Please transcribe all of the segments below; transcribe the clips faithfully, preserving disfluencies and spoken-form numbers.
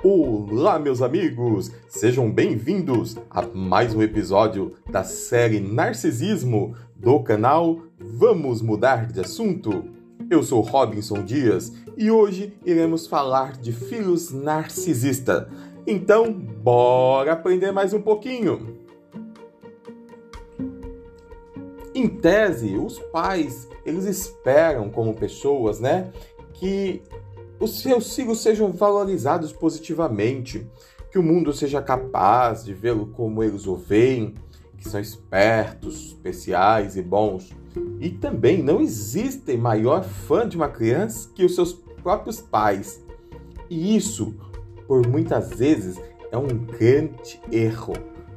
Olá, meus amigos! Sejam bem-vindos a mais um episódio da série Narcisismo do canal Vamos Mudar de Assunto? Eu sou Robinson Dias e hoje iremos falar de filhos narcisistas. Então, bora aprender mais um pouquinho! Em tese, os pais, eles esperam como pessoas, né, que os seus filhos sejam valorizados positivamente, que o mundo seja capaz de vê-lo como eles o veem, que são espertos, especiais e bons. E também não existe maior fã de uma criança que os seus próprios pais. E isso, por muitas vezes, é um grande erro.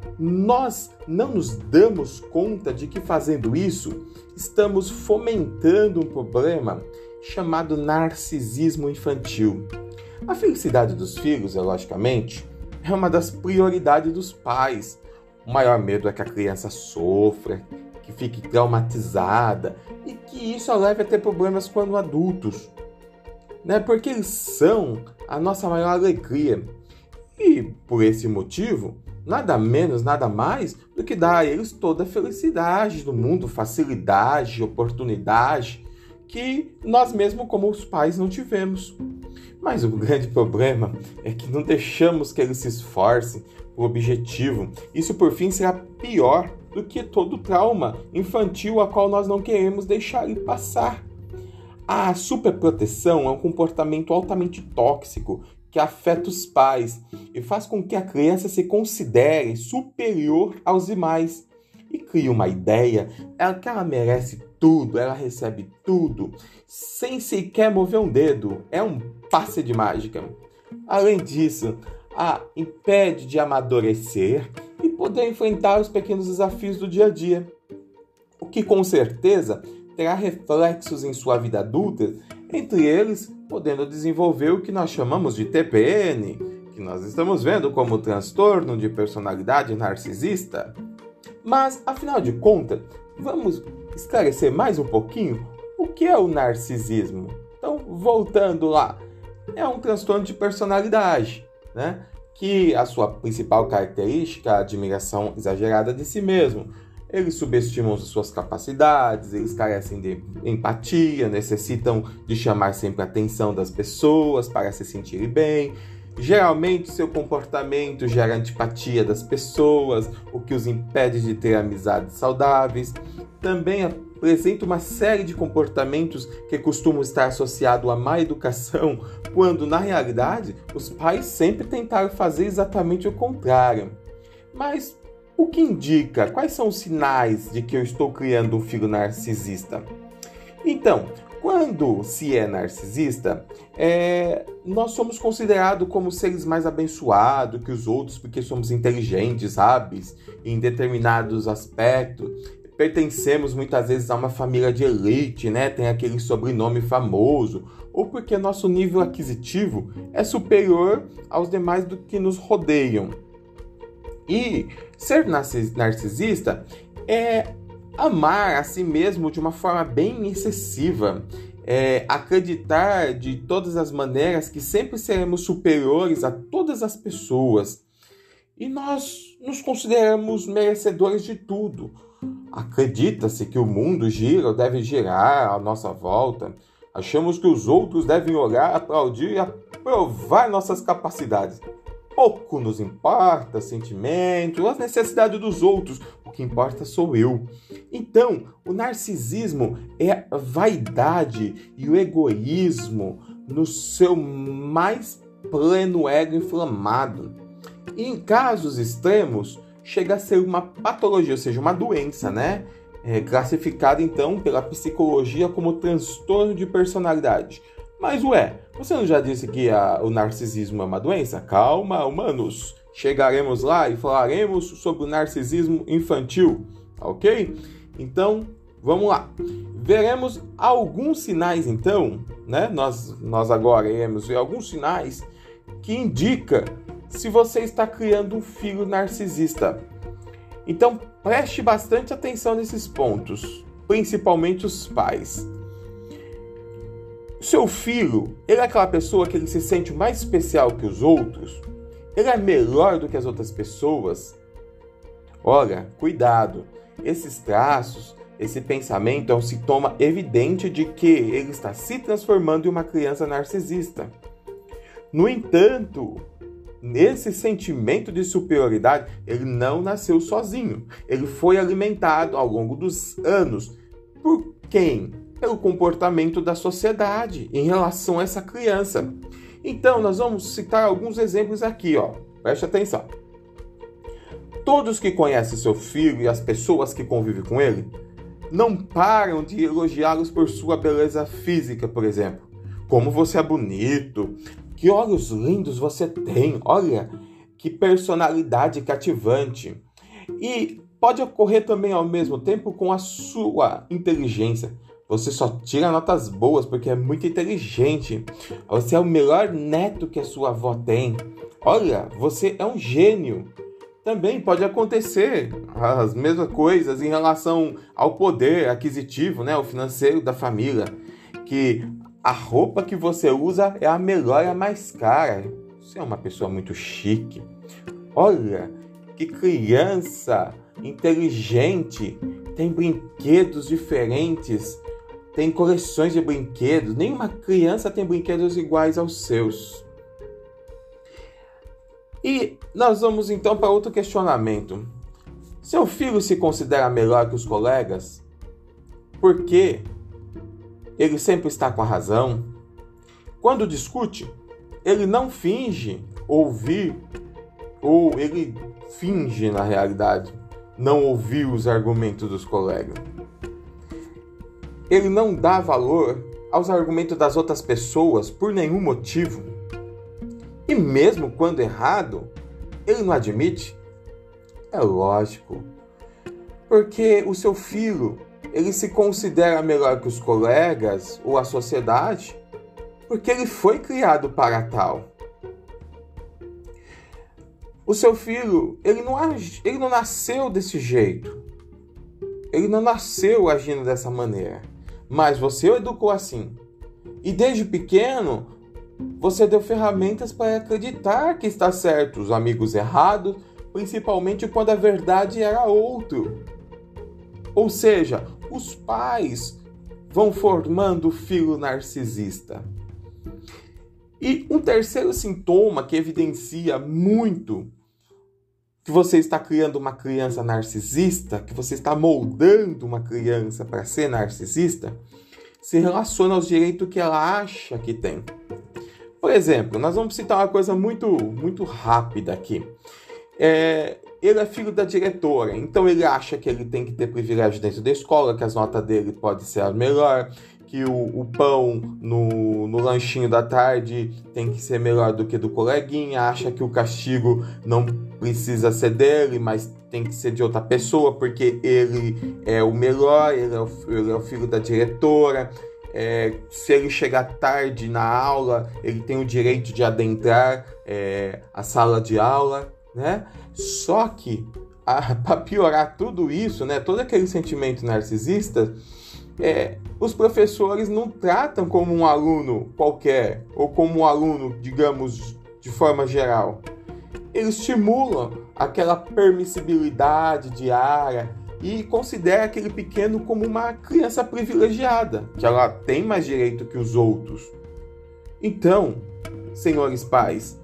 Nós não nos damos conta de que fazendo isso, estamos fomentando um problema chamado narcisismo infantil. A felicidade dos filhos, logicamente, é uma das prioridades dos pais. O maior medo é que a criança sofra, que fique traumatizada e que isso a leve a ter problemas quando adultos, né? Porque eles são a nossa maior alegria. E, por esse motivo, nada menos, nada mais do que dar a eles toda a felicidade do mundo, facilidade, oportunidade, que nós mesmos como os pais não tivemos. Mas o grande problema é que não deixamos que eles se esforcem por objetivo. Isso, por fim, será pior do que todo o trauma infantil a qual nós não queremos deixar ele passar. A superproteção é um comportamento altamente tóxico que afeta os pais e faz com que a criança se considere superior aos demais e cria uma ideia que ela merece tudo, ela recebe tudo, sem sequer mover um dedo. É um passe de mágica. Além disso, a impede de amadurecer e poder enfrentar os pequenos desafios do dia a dia, o que com certeza terá reflexos em sua vida adulta, entre eles podendo desenvolver o que nós chamamos de T P N, que nós estamos vendo como transtorno de personalidade narcisista. Mas, afinal de contas, vamos esclarecer mais um pouquinho o que é o narcisismo. Então, voltando lá, é um transtorno de personalidade, né? Que a sua principal característica é a admiração exagerada de si mesmo. Eles subestimam suas capacidades, eles carecem de empatia, necessitam de chamar sempre a atenção das pessoas para se sentirem bem. Geralmente, seu comportamento gera antipatia das pessoas, o que os impede de ter amizades saudáveis. Também apresenta uma série de comportamentos que costumam estar associados à má educação, quando, na realidade, os pais sempre tentaram fazer exatamente o contrário. Mas o que indica? Quais são os sinais de que eu estou criando um filho narcisista? Então, quando se é narcisista, é, nós somos considerados como seres mais abençoados que os outros, porque somos inteligentes, hábeis em determinados aspectos. Pertencemos muitas vezes a uma família de elite, né? Tem aquele sobrenome famoso, ou porque nosso nível aquisitivo é superior aos demais do que nos rodeiam. E ser narcisista é amar a si mesmo de uma forma bem excessiva, é acreditar de todas as maneiras que sempre seremos superiores a todas as pessoas. E nós nos consideramos merecedores de tudo. Acredita-se que o mundo gira ou deve girar à nossa volta. Achamos que os outros devem olhar, aplaudir e aprovar nossas capacidades. Pouco nos importa sentimentos, as necessidades dos outros. O que importa sou eu. Então, o narcisismo é a vaidade e o egoísmo no seu mais pleno ego inflamado. E em casos extremos, chega a ser uma patologia, ou seja, uma doença, né? É classificada, então, pela psicologia como transtorno de personalidade. Mas, ué, você não já disse que a, o narcisismo é uma doença? Calma, humanos. Chegaremos lá e falaremos sobre o narcisismo infantil, ok? Então, vamos lá. Veremos alguns sinais, então, né? Nós, nós agora iremos ver alguns sinais que indicam se você está criando um filho narcisista. Então, preste bastante atenção nesses pontos, principalmente os pais. Seu filho, ele é aquela pessoa que ele se sente mais especial que os outros? Ele é melhor do que as outras pessoas? Olha, cuidado. Esses traços, esse pensamento é um sintoma evidente de que ele está se transformando em uma criança narcisista. No entanto, esse sentimento de superioridade, ele não nasceu sozinho. Ele foi alimentado ao longo dos anos. Por quem? Pelo comportamento da sociedade em relação a essa criança. Então, nós vamos citar alguns exemplos aqui, ó. Preste atenção. Todos que conhecem seu filho e as pessoas que convivem com ele não param de elogiá-los por sua beleza física, por exemplo. Como você é bonito, que olhos lindos você tem, olha, que personalidade cativante. E pode ocorrer também ao mesmo tempo com a sua inteligência. Você só tira notas boas porque é muito inteligente. Você é o melhor neto que a sua avó tem. Olha, você é um gênio. Também pode acontecer as mesmas coisas em relação ao poder aquisitivo, né, o financeiro da família. Que a roupa que você usa é a melhor e a mais cara. Você é uma pessoa muito chique. Olha, que criança inteligente. Tem brinquedos diferentes. Tem coleções de brinquedos. Nenhuma criança tem brinquedos iguais aos seus. E nós vamos então para outro questionamento. Seu filho se considera melhor que os colegas? Por quê? Ele sempre está com a razão? Quando discute, ele não finge ouvir, ou ele finge, na realidade, não ouvir os argumentos dos colegas. Ele não dá valor aos argumentos das outras pessoas por nenhum motivo. E mesmo quando errado, ele não admite? É lógico. Porque o seu filho, ele se considera melhor que os colegas ou a sociedade, porque ele foi criado para tal. O seu filho, ele não, ele não nasceu desse jeito. Ele não nasceu agindo dessa maneira. Mas você o educou assim. E desde pequeno, você deu ferramentas para acreditar que está certo, os amigos errados, principalmente quando a verdade era outro. Ou seja, os pais vão formando o filho narcisista. E um terceiro sintoma que evidencia muito que você está criando uma criança narcisista, que você está moldando uma criança para ser narcisista, se relaciona aos direitos que ela acha que tem. Por exemplo, nós vamos citar uma coisa muito, muito rápida aqui. É, ele é filho da diretora, então ele acha que ele tem que ter privilégio dentro da escola, que as notas dele podem ser as melhores, que o, o pão no, no lanchinho da tarde tem que ser melhor do que do coleguinha, acha que o castigo não precisa ser dele, mas tem que ser de outra pessoa, porque ele é o melhor, ele é o, ele é o filho da diretora. É, se ele chegar tarde na aula, ele tem o direito de adentrar é, a sala de aula, né? Só que, para piorar tudo isso, né, todo aquele sentimento narcisista, é, os professores não tratam como um aluno qualquer, ou como um aluno, digamos, de forma geral. Eles estimulam aquela permissibilidade diária e considera aquele pequeno como uma criança privilegiada, que ela tem mais direito que os outros. Então, senhores pais,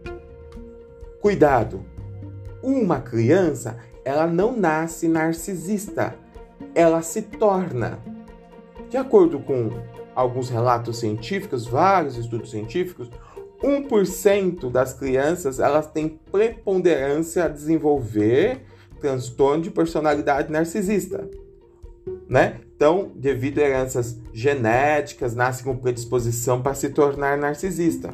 cuidado! Uma criança, ela não nasce narcisista, ela se torna. De acordo com alguns relatos científicos, vários estudos científicos, um por cento das crianças elas têm preponderância a desenvolver transtorno de personalidade narcisista, né? Então, devido a heranças genéticas, nasce com predisposição para se tornar narcisista.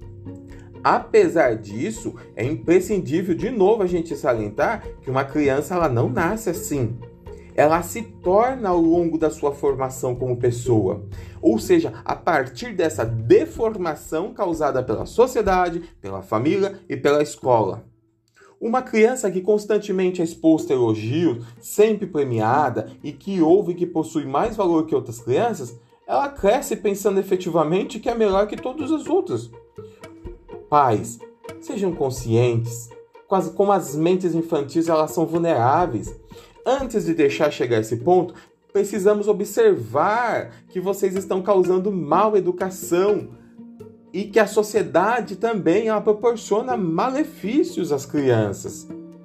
Apesar disso, é imprescindível, de novo, a gente salientar que uma criança ela não nasce assim. Ela se torna ao longo da sua formação como pessoa. Ou seja, a partir dessa deformação causada pela sociedade, pela família e pela escola. Uma criança que constantemente é exposta a elogios, sempre premiada e que ouve que possui mais valor que outras crianças, ela cresce pensando efetivamente que é melhor que todos os outros. Pais, sejam conscientes, quase como as mentes infantis elas são vulneráveis. Antes de deixar chegar a esse ponto, precisamos observar que vocês estão causando mal educação e que a sociedade também ela proporciona malefícios às crianças.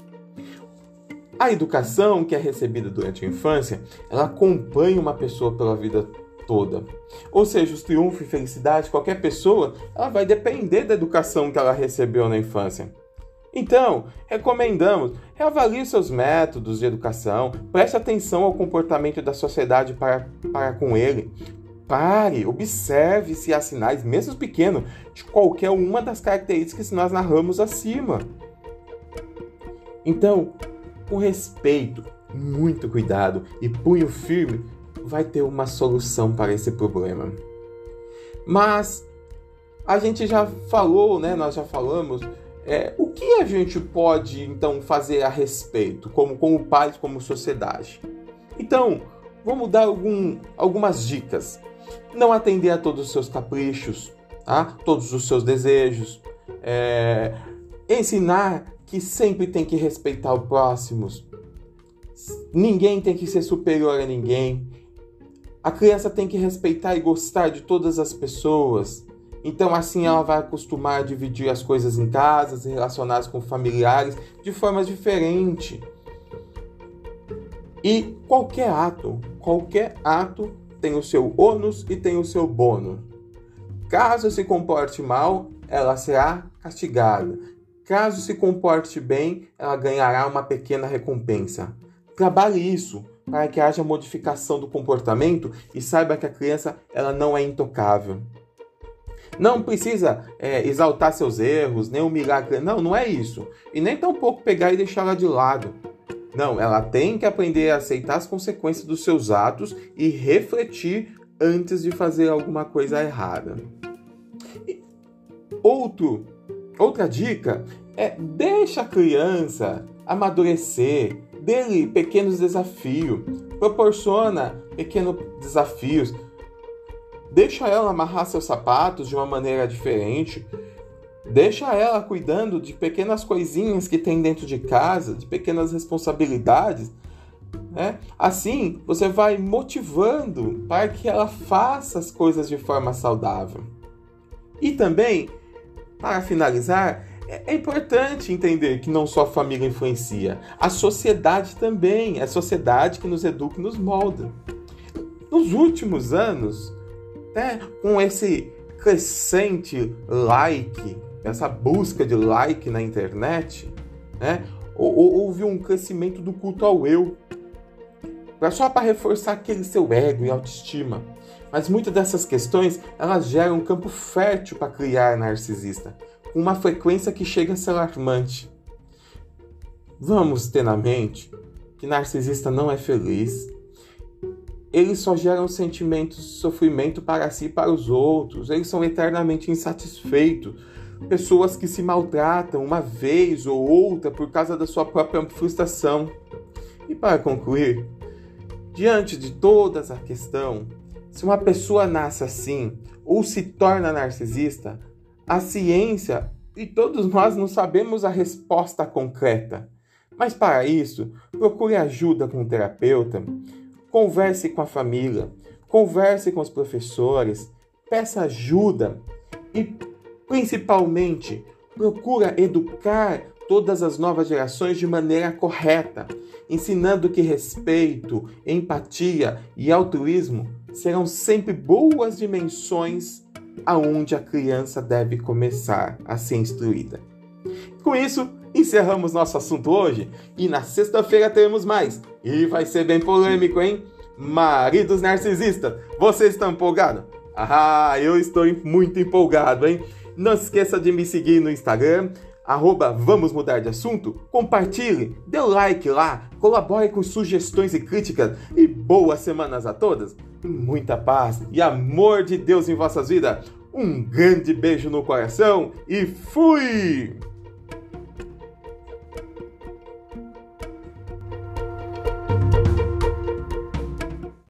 A educação que é recebida durante a infância, ela acompanha uma pessoa pela vida toda. Ou seja, os triunfos e felicidade de qualquer pessoa, ela vai depender da educação que ela recebeu na infância. Então, recomendamos, reavalie seus métodos de educação, preste atenção ao comportamento da sociedade para, para com ele. Pare, observe se há sinais, mesmo pequenos, de qualquer uma das características que nós narramos acima. Então, com respeito, muito cuidado e punho firme, vai ter uma solução para esse problema. Mas a gente já falou, né? Nós já falamos é, o que a gente pode então fazer a respeito, como, como pais, como sociedade. Então, vamos dar algum, algumas dicas. Não atender a todos os seus caprichos, tá? Todos os seus desejos. É, ensinar que sempre tem que respeitar o próximo. Ninguém tem que ser superior a ninguém. A criança tem que respeitar e gostar de todas as pessoas. Então, assim, ela vai acostumar a dividir as coisas em casa, se relacionar com familiares de forma diferente. E qualquer ato, qualquer ato tem o seu ônus e tem o seu bônus. Caso se comporte mal, ela será castigada. Caso se comporte bem, ela ganhará uma pequena recompensa. Trabalhe isso para que haja modificação do comportamento e saiba que a criança ela não é intocável. Não precisa é, exaltar seus erros, nem humilhar a criança. Não, não é isso. E nem tampouco pegar e deixar ela de lado. Não, ela tem que aprender a aceitar as consequências dos seus atos e refletir antes de fazer alguma coisa errada. E outro, outra dica é deixa a criança amadurecer, dê-lhe pequenos desafios, proporciona pequenos desafios, deixa ela amarrar seus sapatos de uma maneira diferente, deixa ela cuidando de pequenas coisinhas que tem dentro de casa, de pequenas responsabilidades, né? Assim, você vai motivando para que ela faça as coisas de forma saudável. E também, para finalizar, é importante entender que não só a família influencia, a sociedade também, é a sociedade que nos educa e nos molda. Nos últimos anos, né, com esse crescente like, essa busca de like na internet, né, houve um crescimento do culto ao eu, só para reforçar aquele seu ego e autoestima. Mas muitas dessas questões, elas geram um campo fértil para criar narcisista, com uma frequência que chega a ser alarmante. Vamos ter na mente que narcisista não é feliz. Eles só geram sentimentos de sofrimento para si e para os outros. Eles são eternamente insatisfeitos. Pessoas que se maltratam uma vez ou outra por causa da sua própria frustração. E para concluir, diante de toda essa questão, se uma pessoa nasce assim ou se torna narcisista, a ciência e todos nós não sabemos a resposta concreta. Mas para isso, procure ajuda com um terapeuta, converse com a família, converse com os professores, peça ajuda e, principalmente, procura educar todas as novas gerações de maneira correta, ensinando que respeito, empatia e altruísmo serão sempre boas dimensões aonde a criança deve começar a ser instruída. Com isso, encerramos nosso assunto hoje e na sexta-feira teremos mais. E vai ser bem polêmico, hein? Maridos narcisistas, vocês estão empolgados? Ah, eu estou muito empolgado, hein? Não se esqueça de me seguir no Instagram, arroba Vamos Mudar de Assunto, compartilhe, dê like lá, colabore com sugestões e críticas e boas semanas a todas. Muita paz e amor de Deus em vossas vidas. Um grande beijo no coração e fui!